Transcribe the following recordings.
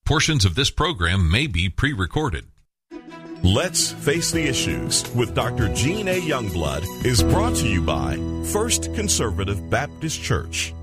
Portions of this program may be pre-recorded. Let's Face the Issues with Dr. Gene A. Youngblood is brought to you by First Conservative Baptist Church.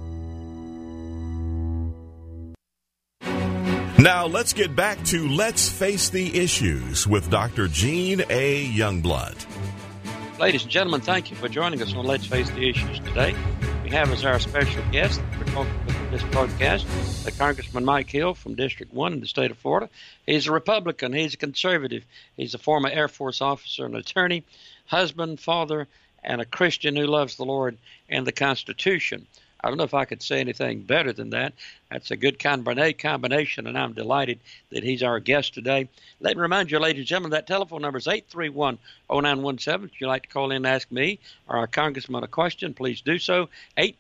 Now let's get back to Let's Face the Issues with Dr. Gene A. Youngblood. Ladies and gentlemen, thank you for joining us on Let's Face the Issues today. We have as our special guest for talking with this broadcast, Congressman Mike Hill from District 1 in the state of Florida. He's a Republican. He's a conservative. He's a former Air Force officer and attorney, husband, father, and a Christian who loves the Lord and the Constitution. I don't know if I could say anything better than that. That's a good combination, and I'm delighted that he's our guest today. Let me remind you, ladies and gentlemen, that telephone number is 831-0917. If you'd like to call in and ask me or our congressman a question, please do so,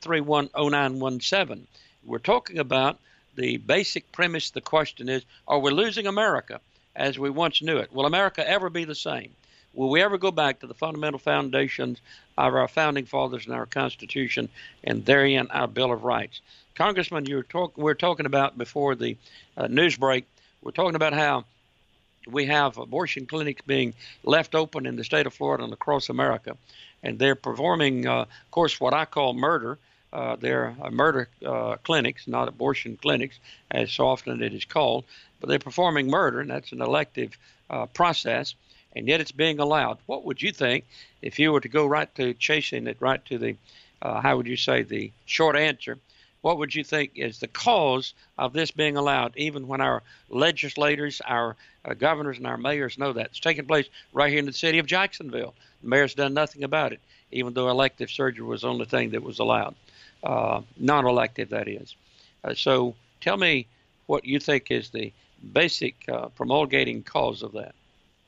831-0917. We're talking about the basic premise. The question is, are we losing America as we once knew it? Will America ever be the same? Will we ever go back to the fundamental foundations of our founding fathers and our Constitution, and therein our Bill of Rights? Congressman, we're talking about before the news break, we're talking about how we have abortion clinics being left open in the state of Florida and across America, and they're performing, of course, what I call murder. They're murder clinics, not abortion clinics, as so often it is called, but they're performing murder, and that's an elective process. And yet it's being allowed. What would you think if you were to go right to chasing it, right to the, how would you say, the short answer? What would you think is the cause of this being allowed, even when our legislators, our governors, and our mayors know that? It's taking place right here in the city of Jacksonville. The mayor's done nothing about it, even though elective surgery was the only thing that was allowed. Non-elective, that is. So tell me what you think is the basic promulgating cause of that.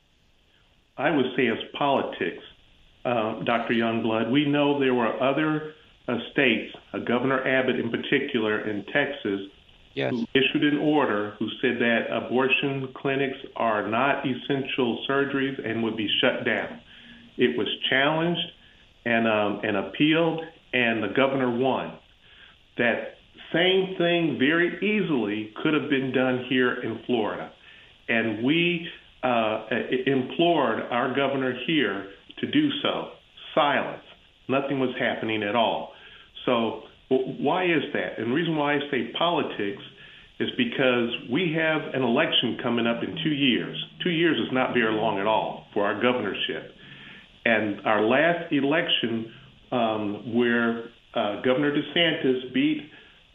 I would say it's politics, Dr. Youngblood. We know there were other states, Governor Abbott in particular in Texas, yes, who issued an order who said that abortion clinics are not essential surgeries and would be shut down. It was challenged and appealed, and the governor won. That same thing very easily could have been done here in Florida. And we implored our governor here to do so. Silence. Nothing was happening at all. So why is that? And the reason why I say politics is because we have an election coming up in 2 years. 2 years is not very long at all for our governorship. And our last election where Governor DeSantis beat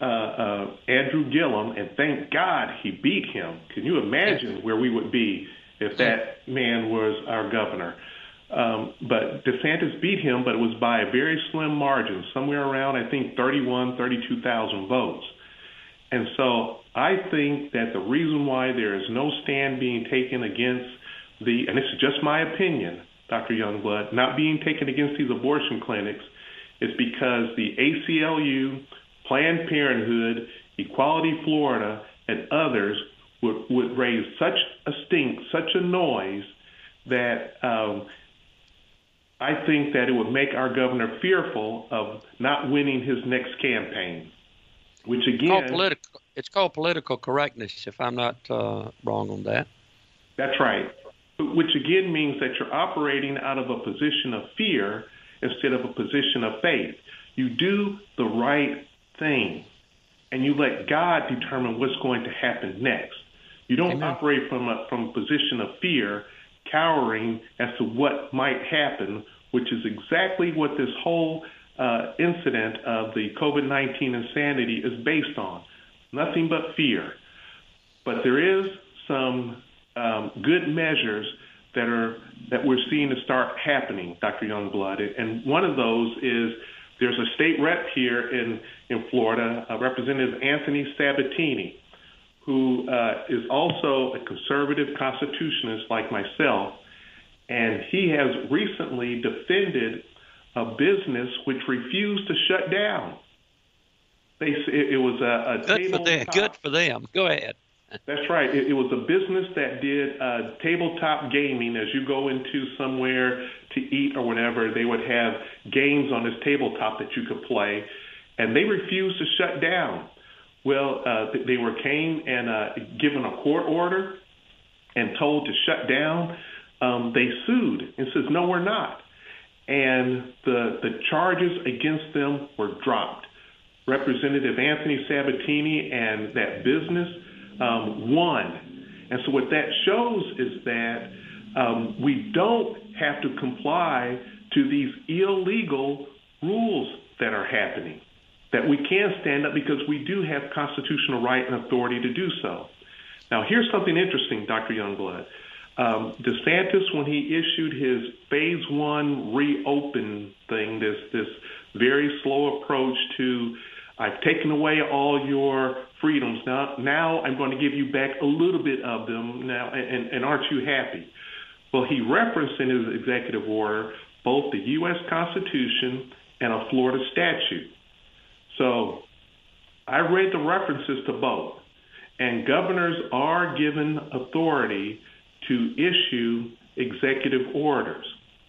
Andrew Gillum, and thank God he beat him. Can you imagine where we would be if that man was our governor? But DeSantis beat him, but it was by a very slim margin, somewhere around, I think, 32,000 votes. And so I think that the reason why there is no stand being taken against and this is just my opinion, Dr. Youngblood, not being taken against these abortion clinics is because the ACLU, Planned Parenthood, Equality Florida, and others would raise such a stink, such a noise, that I think that it would make our governor fearful of not winning his next campaign, which again... It's called political correctness, if I'm not wrong on that. That's right. Which again means that you're operating out of a position of fear instead of a position of faith. You do the right thing, and you let God determine what's going to happen next. You don't Amen. Operate from a position of fear, cowering as to what might happen, which is exactly what this whole incident of the COVID-19 insanity is based on. Nothing but fear. But there is some good measures that we're seeing to start happening, Dr. Youngblood. And one of those is there's a state rep here in Florida, Representative Anthony Sabatini, who is also a conservative constitutionalist like myself, and he has recently defended a business which refused to shut down. It was a tabletop. Good for them. Go ahead. That's right. It was a business that did tabletop gaming. As you go into somewhere to eat or whatever, they would have games on this tabletop that you could play, and they refused to shut down. Well, they were came and given a court order and told to shut down. They sued and says, no, we're not. And the charges against them were dropped. Representative Anthony Sabatini and that business won. And so what that shows is that we don't have to comply to these illegal rules that are happening, that we can stand up because we do have constitutional right and authority to do so. Now, here's something interesting, Dr. Youngblood. DeSantis, when he issued his phase one reopen thing, this very slow approach to, I've taken away all your freedoms. Now I'm going to give you back a little bit of them now, and aren't you happy? Well, he referenced in his executive order both the U.S. Constitution and a Florida statute. So I read the references to both, and governors are given authority to issue executive orders.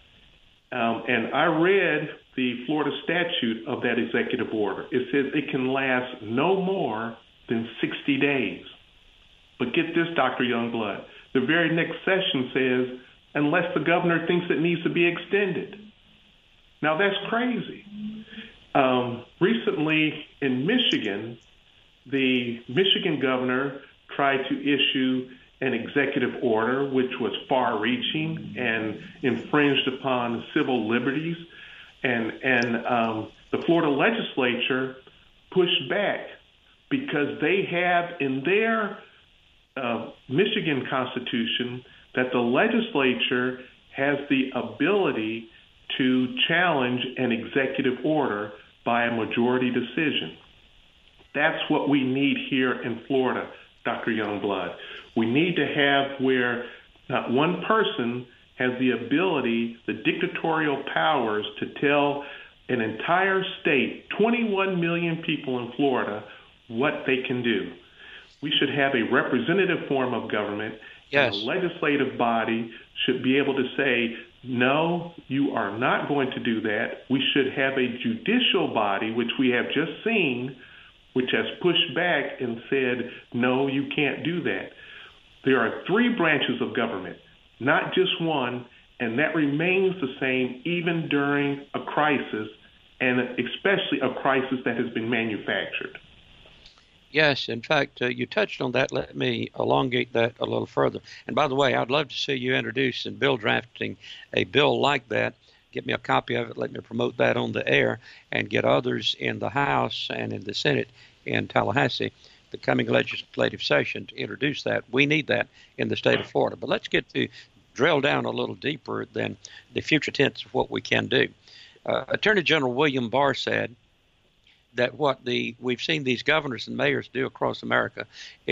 And I read the Florida statute of that executive order. It says it can last no more than 60 days. But get this, Dr. Youngblood, the very next session says, unless the governor thinks it needs to be extended. Now, that's crazy. Recently in Michigan, the Michigan governor tried to issue an executive order which was far-reaching and infringed upon civil liberties, and the Florida legislature pushed back because they have in their Michigan Constitution that the legislature has the ability to challenge an executive order by a majority decision. That's what we need here in Florida, Dr. Youngblood. We need to have where not one person has the ability, the dictatorial powers to tell an entire state, 21 million people in Florida, what they can do. We should have a representative form of government. Yes. And the legislative body should be able to say, no, you are not going to do that. We should have a judicial body, which we have just seen, which has pushed back and said, no, you can't do that. There are three branches of government, not just one, and that remains the same even during a crisis, and especially a crisis that has been manufactured. Yes, in fact, you touched on that. Let me elongate that a little further. And by the way, I'd love to see you introduce and bill drafting a bill like that. Get me a copy of it. Let me promote that on the air and get others in the House and in the Senate in Tallahassee, the coming legislative session, to introduce that. We need that in the state of Florida. But let's get to drill down a little deeper than the future tense of what we can do. Attorney General William Barr said that what we've seen these governors and mayors do across America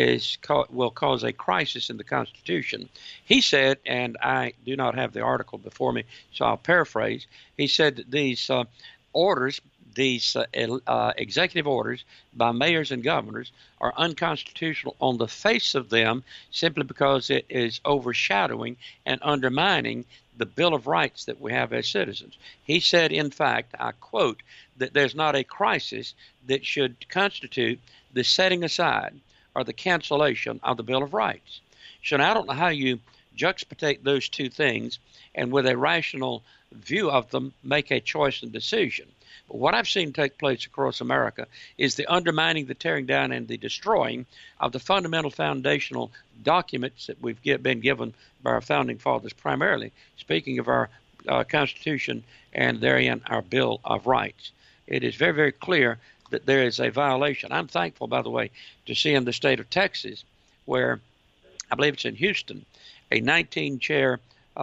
will cause a crisis in the Constitution. He said, and I do not have the article before me, so I'll paraphrase. He said that these orders, these executive orders by mayors and governors are unconstitutional on the face of them simply because it is overshadowing and undermining the Bill of Rights that we have as citizens. He said, in fact, I quote, that there's not a crisis that should constitute the setting aside or the cancellation of the Bill of Rights. So now I don't know how you juxtapose those two things and with a rational view of them make a choice and decision. But what I've seen take place across America is the undermining, the tearing down, and the destroying of the fundamental foundational documents that we've been given by our founding fathers, primarily speaking of our Constitution and therein our Bill of Rights. It is very, very clear that there is a violation. I'm thankful, by the way, to see in the state of Texas, where I believe it's in Houston, a 19-chair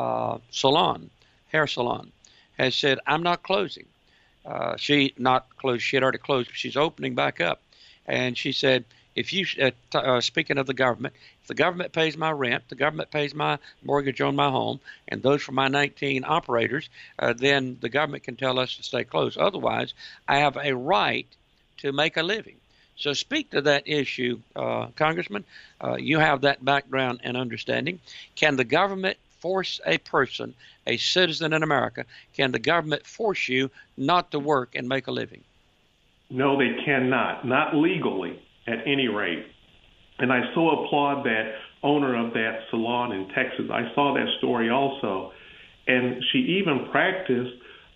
salon, hair salon, has said, I'm not closing. She had already closed, but she's opening back up. And she said, if you, speaking of the government, if the government pays my rent, the government pays my mortgage on my home, and those for my 19 operators, then the government can tell us to stay closed. Otherwise, I have a right to make a living. So speak to that issue, Congressman. You have that background and understanding. Can the government force a person, a citizen in America, can the government force you not to work and make a living? No, they cannot, not legally. at any rate. And I so applaud that owner of that salon in Texas. I saw that story also. And she even practiced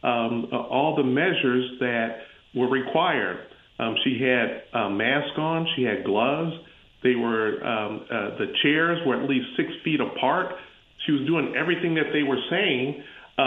all the measures that were required. She had a mask on. She had gloves. They were the chairs were at least 6 feet apart. She was doing everything that they were saying.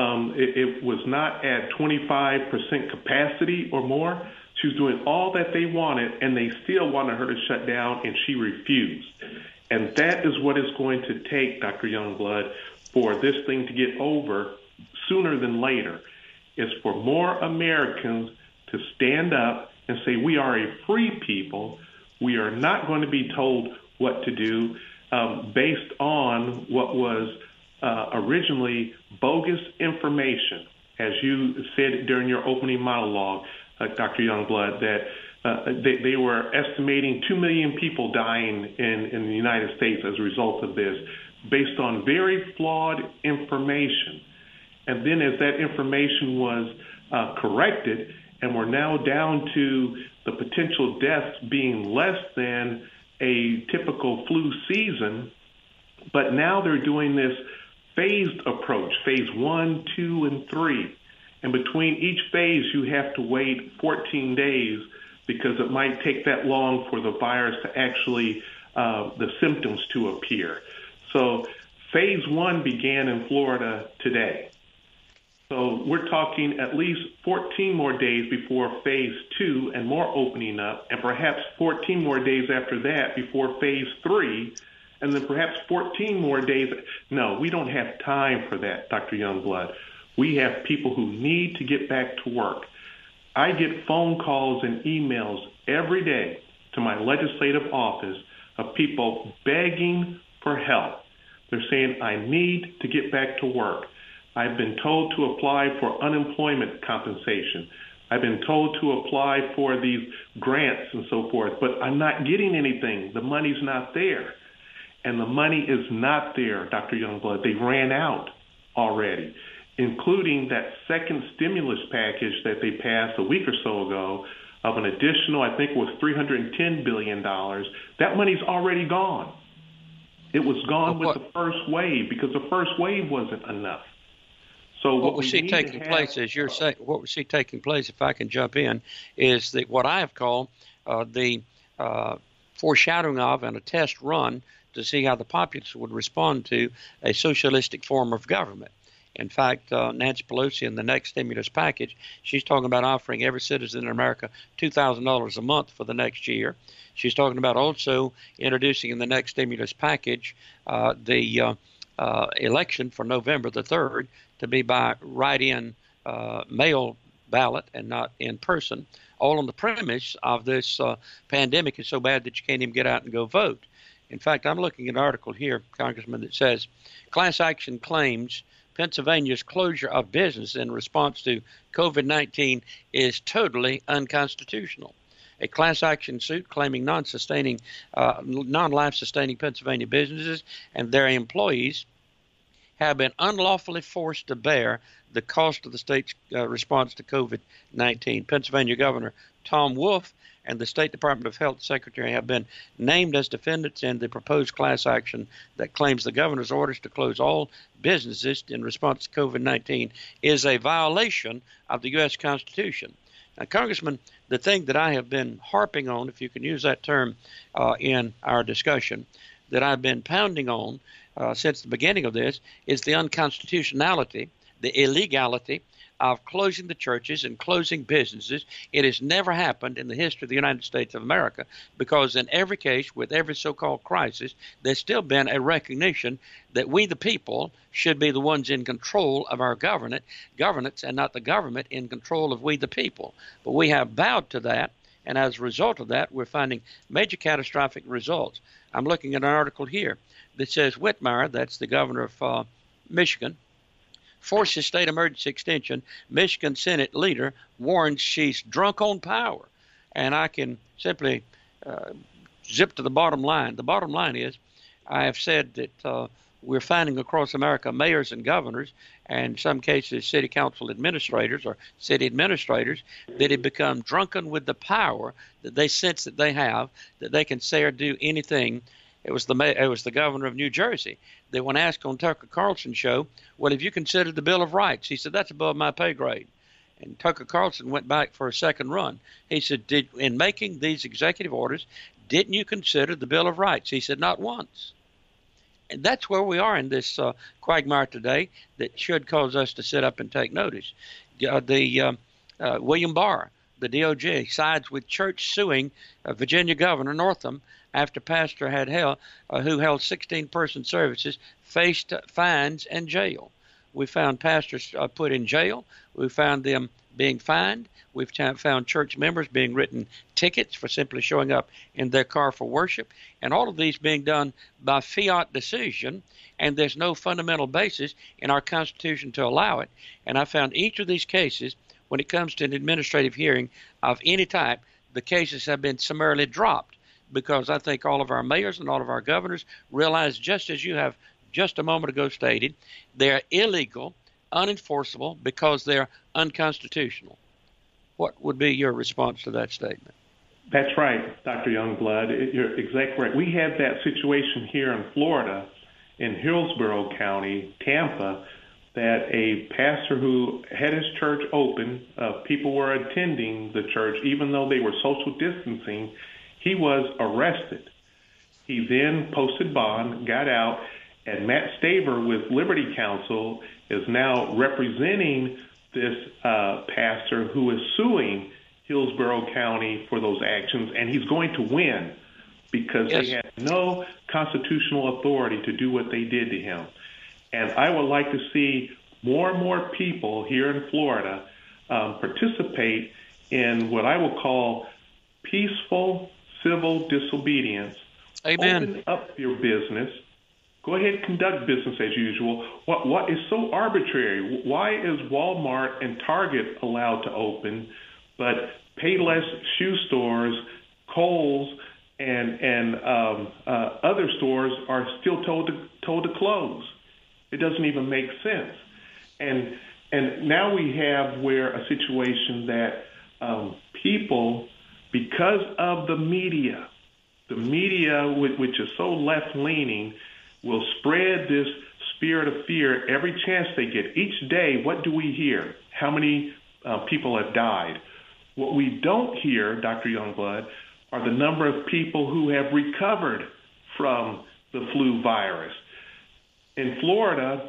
It was not at 25% capacity or more. She was doing all that they wanted, and they still wanted her to shut down, and she refused. And that is what it's going to take, Dr. Youngblood, for this thing to get over sooner than later, is for more Americans to stand up and say, we are a free people. We are not going to be told what to do based on what was originally bogus information. As you said during your opening monologue, Dr. Youngblood, that they were estimating 2 million people dying in the United States as a result of this, based on very flawed information. And then as that information was corrected, and we're now down to the potential deaths being less than a typical flu season, but now they're doing this phased approach, phase 1, 2, and 3. And between each phase, you have to wait 14 days because it might take that long for the virus to actually, the symptoms to appear. So phase 1 began in Florida today. So we're talking at least 14 more days before phase 2 and more opening up, and perhaps 14 more days after that before phase 3, and then perhaps 14 more days. No, we don't have time for that, Dr. Youngblood. We have people who need to get back to work. I get phone calls and emails every day to my legislative office of people begging for help. They're saying, I need to get back to work. I've been told to apply for unemployment compensation. I've been told to apply for these grants and so forth, but I'm not getting anything. The money's not there. And the money is not there, Dr. Youngblood. They ran out already, including that second stimulus package that they passed a week or so ago of an additional, I think it was $310 billion. That money's already gone. It was gone with the first wave because the first wave wasn't enough. So what we see taking place, as you're saying, what we see taking place, if I can jump in, is that what I have called the foreshadowing of and a test run to see how the populace would respond to a socialistic form of government. In fact, Nancy Pelosi in the next stimulus package, she's talking about offering every citizen in America $2,000 a month for the next year. She's talking about also introducing in the next stimulus package the election for November the 3rd to be by write-in mail ballot and not in person, all on the premise of this pandemic is so bad that you can't even get out and go vote. In fact, I'm looking at an article here, Congressman, that says class action claims Pennsylvania's closure of business in response to COVID-19 is totally unconstitutional. A class action suit claiming non-life sustaining Pennsylvania businesses and their employees have been unlawfully forced to bear the cost of the state's response to COVID-19. Pennsylvania Governor Tom Wolf and the State Department of Health Secretary have been named as defendants in the proposed class action that claims the governor's orders to close all businesses in response to COVID-19 is a violation of the U.S. Constitution. Now, Congressman, the thing that I have been harping on, if you can use that term in our discussion, that I've been pounding on since the beginning of this is the unconstitutionality, the illegality of closing the churches and closing businesses. It has never happened in the history of the United States of America because in every case, with every so-called crisis, there's still been a recognition that we the people should be the ones in control of our governance and not the government in control of we the people. But we have bowed to that, and as a result of that, we're finding major catastrophic results. I'm looking at an article here that says Whitmire, that's the governor of Michigan, forces state emergency extension. Michigan Senate leader warns she's drunk on power. And I can simply zip to the bottom line. The bottom line is I have said that we're finding across America mayors and governors, and in some cases city council administrators or city administrators, that have become drunken with the power that they sense that they have, that they can say or do anything. It was the governor of New Jersey that, when asked on Tucker Carlson's show, well, have you considered the Bill of Rights? He said, that's above my pay grade. And Tucker Carlson went back for a second run. He said, in making these executive orders, didn't you consider the Bill of Rights? He said, not once. And that's where we are in this quagmire today that should cause us to sit up and take notice. William Barr, the DOJ, sides with church suing Virginia Governor Northam after pastor who held 16-person services faced fines and jail. We found pastors put in jail. We found them being fined. We've found church members being written tickets for simply showing up in their car for worship, and all of these being done by fiat decision, and there's no fundamental basis in our Constitution to allow it. And I found each of these cases, when it comes to an administrative hearing of any type, the cases have been summarily dropped, because I think all of our mayors and all of our governors realize, just as you have just a moment ago stated, they're illegal, unenforceable, because they're unconstitutional. What would be your response to that statement? That's right, Dr. Youngblood. You're exactly right. We had that situation here in Florida, in Hillsborough County, Tampa, that a pastor who had his church open, people were attending the church, even though they were social distancing, he was arrested. He then posted bond, got out, and Matt Staver with Liberty Counsel is now representing this pastor who is suing Hillsborough County for those actions, and he's going to win because they had no constitutional authority to do what they did to him. And I would like to see more and more people here in Florida participate in what I will call peaceful civil disobedience. Amen. Open up your business. Go ahead, conduct business as usual. What is so arbitrary? Why is Walmart and Target allowed to open, but Payless shoe stores, Kohl's, and other stores are still told to close? It doesn't even make sense. And now we have a situation that people, because of the media, which is so left-leaning, will spread this spirit of fear every chance they get. Each day, what do we hear? How many people have died? What we don't hear, Dr. Youngblood, are the number of people who have recovered from the flu virus. In Florida,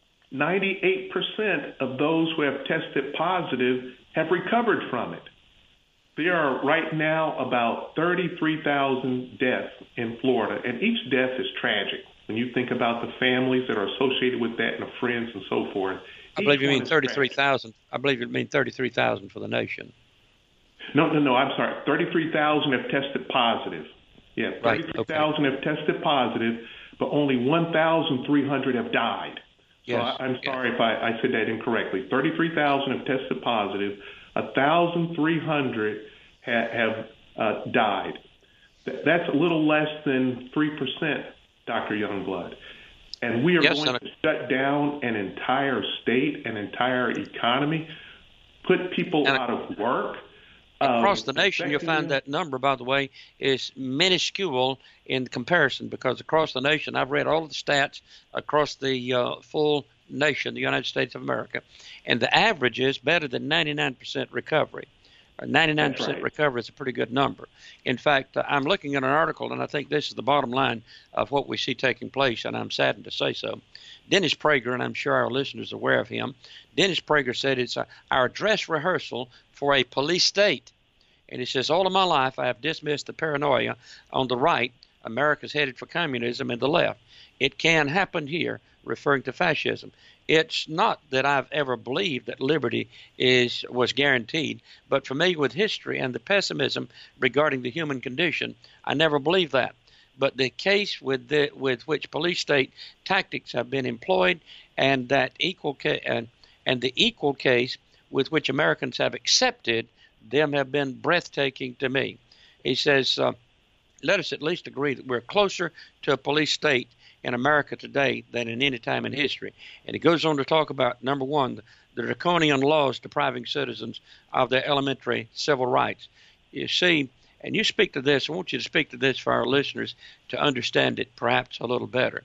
98% of those who have tested positive have recovered from it. There are right now about 33,000 deaths in Florida, and each death is tragic. When you think about the families that are associated with that and the friends and so forth. I believe you mean 33,000. I believe you mean 33,000 for the nation. No, I'm sorry. 33,000 have tested positive. Yeah, 33,000 have tested positive, but only 1,300 have died. Yes. So I'm sorry if I said that incorrectly. 33,000 have tested positive. 1,300 have died. That's a little less than 3%, Dr. Youngblood. And we are going to shut down an entire state, an entire economy, put people out of work. Across the nation, you'll find that number, by the way, is minuscule in comparison, because across the nation, I've read all of the stats across the full nation, the United States of America, and the average is better than 99% recovery. 99% recovery is a pretty good number. In fact, I'm looking at an article, and I think this is the bottom line of what we see taking place, and I'm saddened to say so. Dennis Prager, and I'm sure our listeners are aware of him, Dennis Prager said it's our dress rehearsal for a police state. And he says, all of my life I have dismissed the paranoia on the right, America's headed for communism, and the left. It can happen here, referring to fascism. It's not that I've ever believed that liberty was guaranteed, but familiar with history and the pessimism regarding the human condition, I never believed that. But the case with which police state tactics have been employed, and that and the equal case with which Americans have accepted them, have been breathtaking to me. He says, let us at least agree that we're closer to a police state in America today than in any time in history. And it goes on to talk about, number one, the draconian laws depriving citizens of their elementary civil rights. You see, and you speak to this, I want you to speak to this for our listeners to understand it perhaps a little better.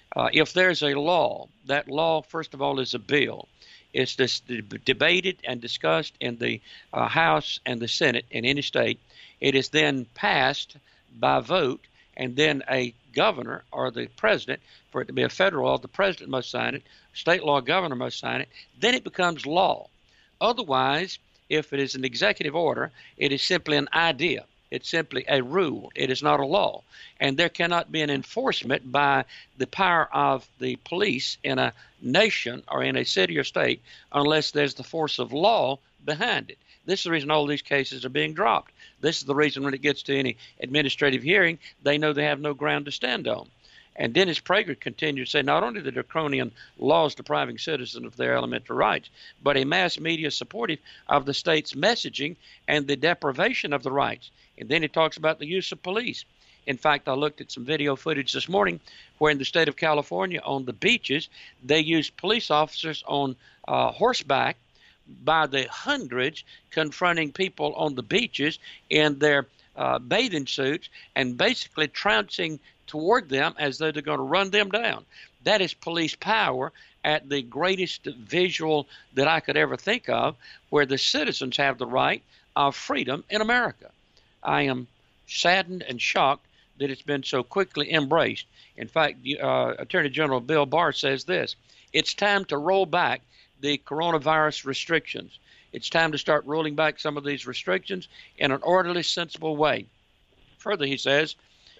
If there's a law, that law, first of all, is a bill. It's debated and discussed in the House and the Senate in any state. It is then passed by vote, and then a governor or the president, for it to be a federal law, the president must sign it, state law governor must sign it, then it becomes law. Otherwise, if it is an executive order, it is simply an idea. It's simply a rule. It is not a law. And there cannot be an enforcement by the power of the police in a nation or in a city or state unless there's the force of law behind it. This is the reason all these cases are being dropped. This is the reason when it gets to any administrative hearing, they know they have no ground to stand on. And Dennis Prager continued to say not only the draconian laws depriving citizens of their elementary rights, but a mass media supportive of the state's messaging and the deprivation of the rights. And then he talks about the use of police. In fact, I looked at some video footage this morning where in the state of California on the beaches, they used police officers on horseback by the hundreds confronting people on the beaches in their bathing suits and basically trouncing toward them as though they're going to run them down. That is police power at the greatest visual that I could ever think of, where the citizens have the right of freedom in America. I am saddened and shocked that it's been so quickly embraced. In fact, Attorney General Bill Barr says this: it's time to roll back the coronavirus restrictions. It's time to start rolling back some of these restrictions in an orderly, sensible way. Further, he says,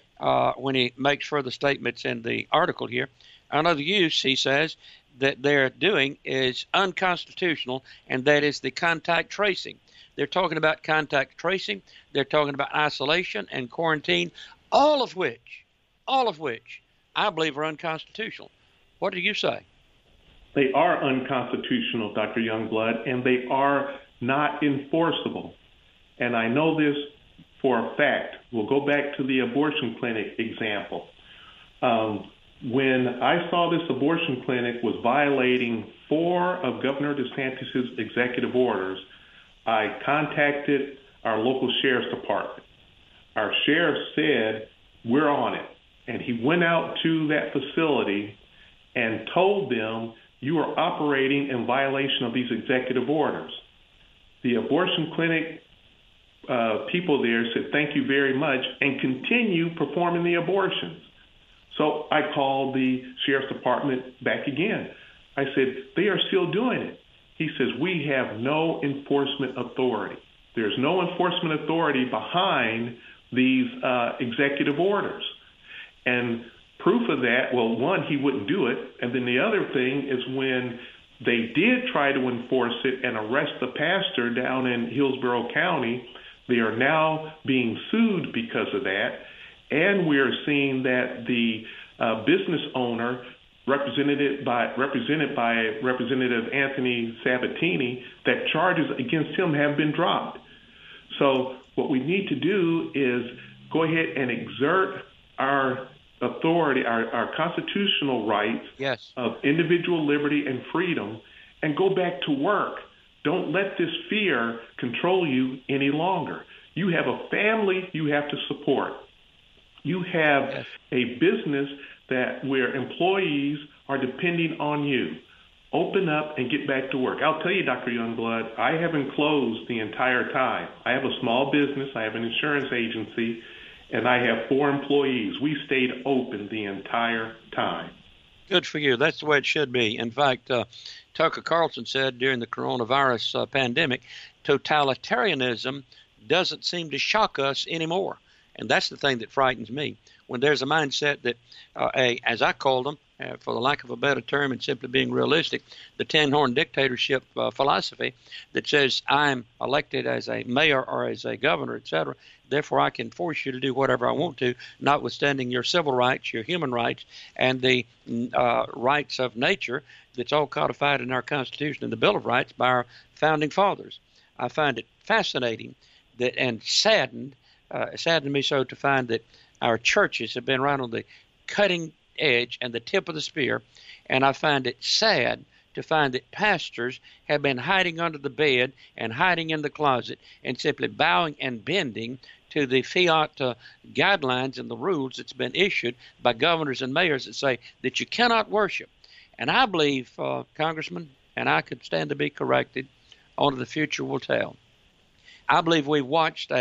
when he makes further statements in the article here, another use, he says, that they're doing is unconstitutional, and that is the contact tracing. They're talking about contact tracing. They're talking about isolation and quarantine, all of which I believe are unconstitutional. What do you say? They are unconstitutional, Dr. Youngblood, and they are not enforceable. And I know this for a fact. We'll go back to the abortion clinic example. When I saw this abortion clinic was violating 4 of Governor DeSantis' executive orders, I contacted our local sheriff's department. Our sheriff said, we're on it. And he went out to that facility and told them, you are operating in violation of these executive orders. The abortion clinic people there said, thank you very much, and continue performing the abortions. So I called the sheriff's department back again. I said, they are still doing it. He says, we have no enforcement authority. There's no enforcement authority behind these executive orders. And proof of that, well, one, he wouldn't do it. And then the other thing is when they did try to enforce it and arrest the pastor down in Hillsborough County, they are now being sued because of that. And we are seeing that the business owner, represented by Representative Anthony Sabatini, that charges against him have been dropped. So what we need to do is go ahead and exert our authority, our constitutional rights of individual liberty and freedom, and go back to work. Don't let this fear control you any longer. You have a family you have to support. You have a business where employees are depending on you. Open up and get back to work. I'll tell you, Dr. Youngblood, I haven't closed the entire time. I have a small business. I have an insurance agency, and I have 4 employees. We stayed open the entire time. Good for you. That's the way it should be. In fact, Tucker Carlson said during the coronavirus pandemic, totalitarianism doesn't seem to shock us anymore. And that's the thing that frightens me. When there's a mindset that, as I call them, for the lack of a better term and simply being realistic, the tin-horn dictatorship philosophy that says I'm elected as a mayor or as a governor, etc., therefore I can force you to do whatever I want to, notwithstanding your civil rights, your human rights, and the rights of nature that's all codified in our Constitution and the Bill of Rights by our founding fathers. I find it fascinating that, and saddened me so to find that our churches have been right on the cutting edge and the tip of the spear, and I find it sad to find that pastors have been hiding under the bed and hiding in the closet and simply bowing and bending to the fiat guidelines and the rules that's been issued by governors and mayors that say that you cannot worship. And I believe, Congressman, and I could stand to be corrected, only the future will tell. I believe we watched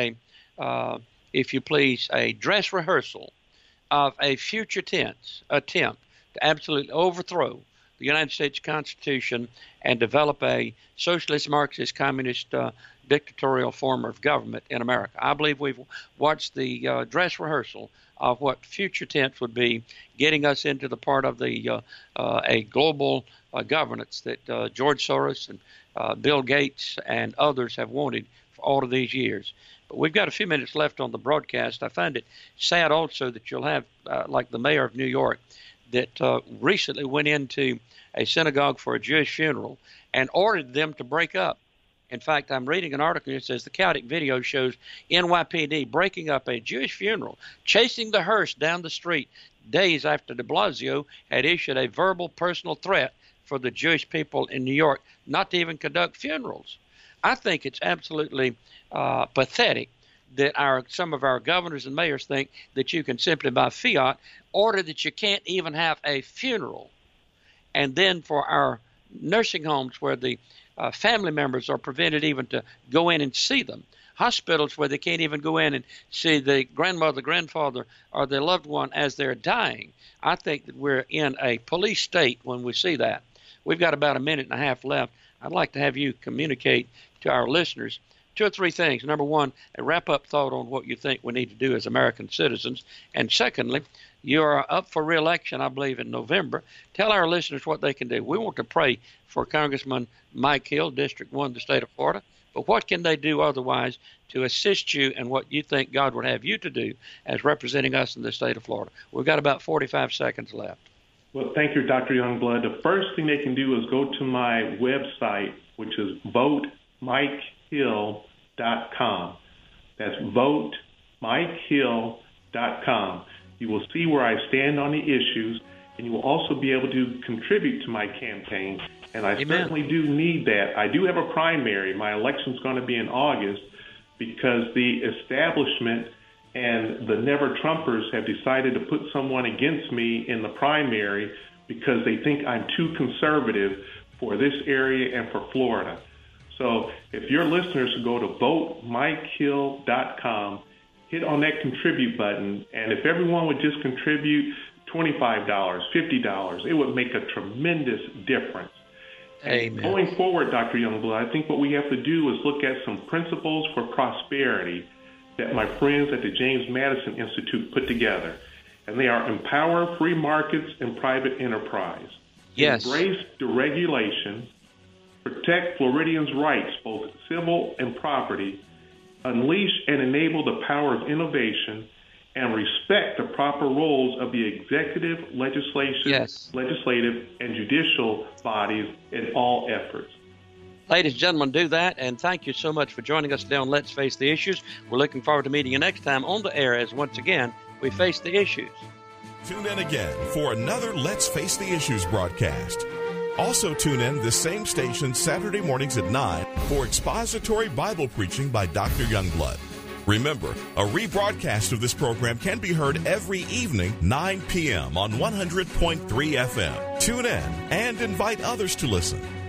if you please, a dress rehearsal of a future tense attempt to absolutely overthrow the United States Constitution and develop a socialist, Marxist, communist, dictatorial form of government in America. I believe we've watched the dress rehearsal of what future tense would be, getting us into the part of the a global governance that George Soros and Bill Gates and others have wanted for all of these years. But we've got a few minutes left on the broadcast. I find it sad also that you'll have, like the mayor of New York, that recently went into a synagogue for a Jewish funeral and ordered them to break up. In fact, I'm reading an article that says the chaotic video shows NYPD breaking up a Jewish funeral, chasing the hearse down the street days after de Blasio had issued a verbal personal threat for the Jewish people in New York not to even conduct funerals. I think it's absolutely pathetic that some of our governors and mayors think that you can simply by fiat order that you can't even have a funeral. And then for our nursing homes where the family members are prevented even to go in and see them, hospitals where they can't even go in and see the grandmother, grandfather, or their loved one as they're dying. I think that we're in a police state when we see that. We've got about a minute and a half left. I'd like to have you communicate to our listeners 2 or 3 things. Number one, a wrap-up thought on what you think we need to do as American citizens. And secondly, you are up for re-election, I believe, in November. Tell our listeners what they can do. We want to pray for Congressman Mike Hill, District 1, the state of Florida. But what can they do otherwise to assist you in what you think God would have you to do as representing us in the state of Florida? We've got about 45 seconds left. Well, thank you, Dr. Youngblood. The first thing they can do is go to my website, which is votemikehill.com. That's votemikehill.com. You will see where I stand on the issues, and you will also be able to contribute to my campaign. And I certainly do need that. I do have a primary. My election's going to be in August because the establishment and the never-Trumpers have decided to put someone against me in the primary because they think I'm too conservative for this area and for Florida. So if your listeners go to votemikehill.com, hit on that contribute button, and if everyone would just contribute $25, $50, it would make a tremendous difference. Amen. Going forward, Dr. Youngblood, I think what we have to do is look at some principles for prosperity that my friends at the James Madison Institute put together. And they are empower free markets and private enterprise. Yes. Embrace deregulation. Protect Floridians' rights, both civil and property. Unleash and enable the power of innovation. And respect the proper roles of the executive, legislative, and judicial bodies in all efforts. Ladies and gentlemen, do that, and thank you so much for joining us today on Let's Face the Issues. We're looking forward to meeting you next time on the air as once again we face the issues. Tune in again for another Let's Face the Issues broadcast. Also tune in this same station Saturday mornings at 9 for expository Bible preaching by Dr. Youngblood. Remember, a rebroadcast of this program can be heard every evening, 9 p.m. on 100.3 FM. Tune in and invite others to listen.